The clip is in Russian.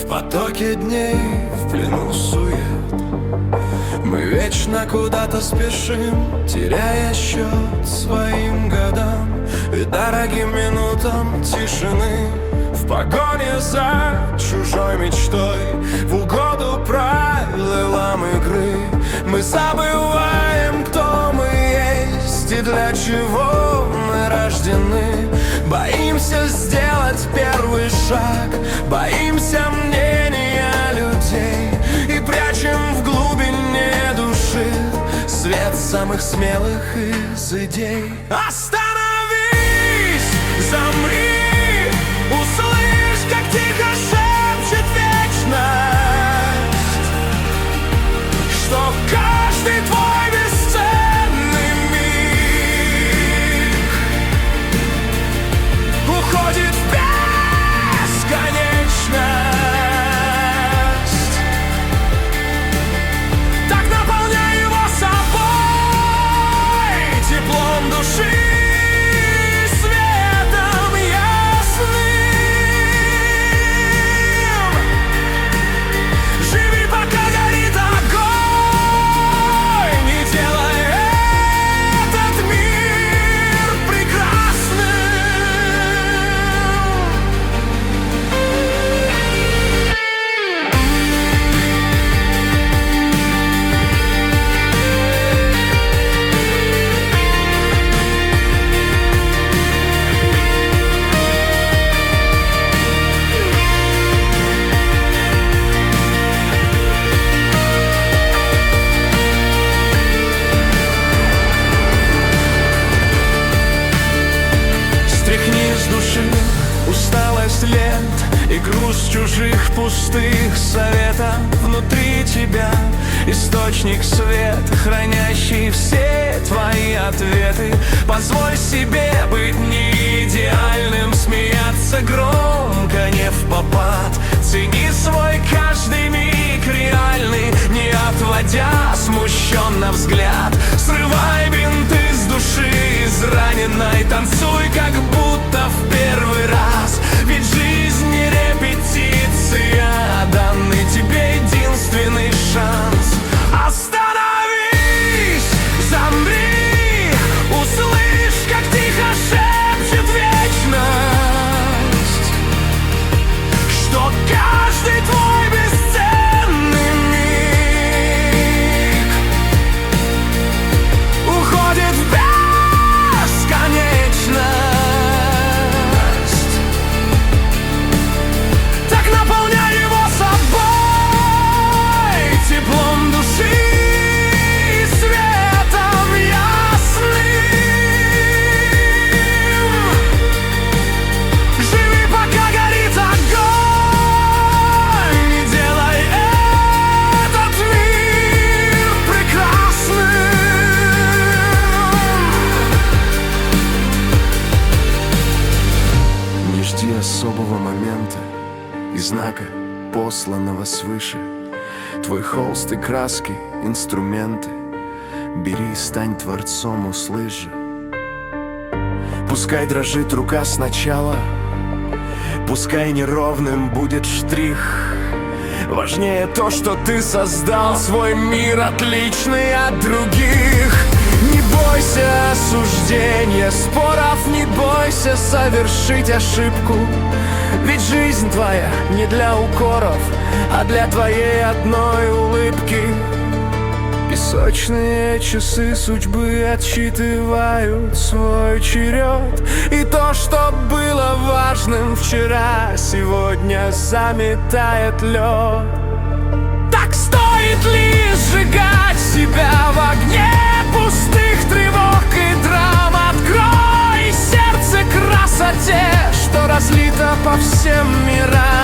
В потоке дней, в плену сует, мы вечно куда-то спешим, теряя счет своим годам и дорогим минутам тишины. В погоне за чужой мечтой, в угоду правилам игры, мы забываем, кто мы есть и для чего мы рождены. Боимся сделать первый шаг, боимся мнения людей и прячем в глубине души свет самых смелых из идей. Остановись, замри, услышь, как тихо шепчет вечность, что каждый твой бесценный миг уходит в бесконечность. Так наполняй его собой, теплом души, светом ясным. Живи, пока горит огонь, не делай этот мир прекрасным. Стряхни с души усталость лет и груз чужих пустых советов. Внутри тебя источник света, хранящий все твои ответы. Позволь себе быть не идеальным, смеяться громко, не впопад. Цени свой каждый миг реальный, не отводя смущенно взгляд. Срывай бинты с души израненной, танцуй, как будто в первый раз. Ведь жизнь не репетиция, а данный тебе единственный шанс. Остановись, замри, услышь, как тихо шепчет вечность, что каждый твой бесценный миг уходит в бесконечность. Так наполняй его собой, теплом души и светом ясным. Живи, пока горит огонь, не делай этот мир прекрасным. Не жди особого момента и знака, посланного свыше. Твой холст и краски, инструменты, бери, стань творцом, услышь же. Пускай дрожит рука сначала, пускай неровным будет штрих. Важнее то, что ты создал свой мир, отличный от других. Не бойся осуждения, споров, не бойся совершить ошибку. Ведь жизнь твоя не для укоров, а для твоей одной улыбки. Песочные часы судьбы отсчитывают свой черед, и то, что было важным вчера, сегодня заметает лед. Так стоит ли сжигать себя в огне пустых тревог и драм? Открой сердце красоте, что разлито по всем мирам.